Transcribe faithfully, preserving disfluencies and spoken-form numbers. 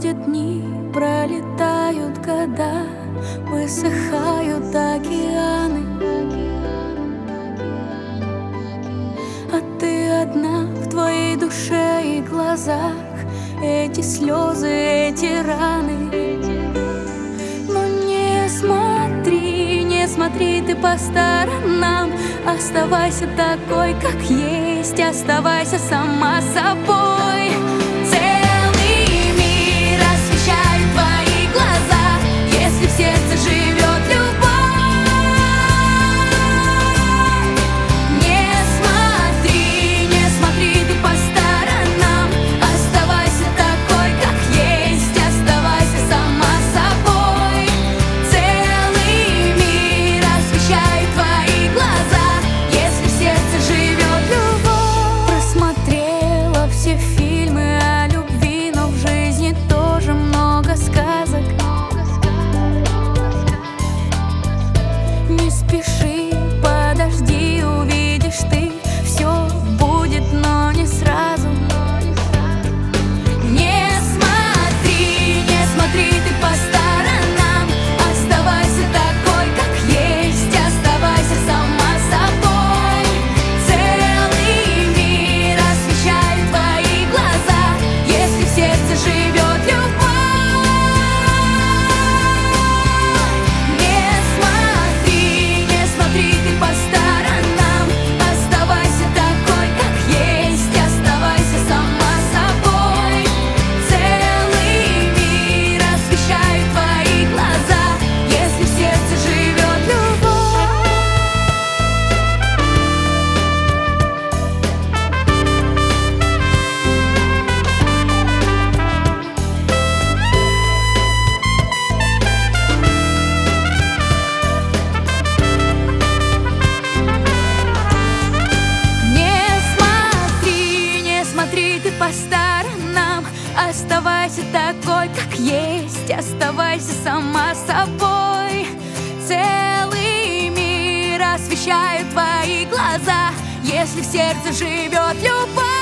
Проходят дни, пролетают года, высыхают океаны, а ты одна в твоей душе и глазах. Эти слезы, эти раны. Но не смотри, не смотри ты по сторонам. Оставайся такой, как есть, оставайся сама собой. Целый мир освещает твои глаза, если в сердце живет любовь. Не смотри, не смотри ты по сторонам. Оставайся такой, как есть, оставайся сама собой. Целый мир освещает твои глаза, если в сердце живет любовь. Просмотрела все фильмы о любви, но в жизни тоже много сказок. Не спеши, подожди, увидишь ты, все будет, но не сразу. Не смотри, не смотри ты по сторонам. Оставайся такой, как есть, оставайся сама собой. Целый мир освещает твои глаза, если в сердце живет любовь. Не смотри, не смотри ты по сторонам. Оставайся такой, как есть, оставайся сама собой. Целый мир освещает твои глаза, если в сердце живет любовь. Не смотри, не смотри ты по сторонам. Оставайся такой, как есть, оставайся сама собой. Целый мир освещает твои глаза, если в сердце живет любовь.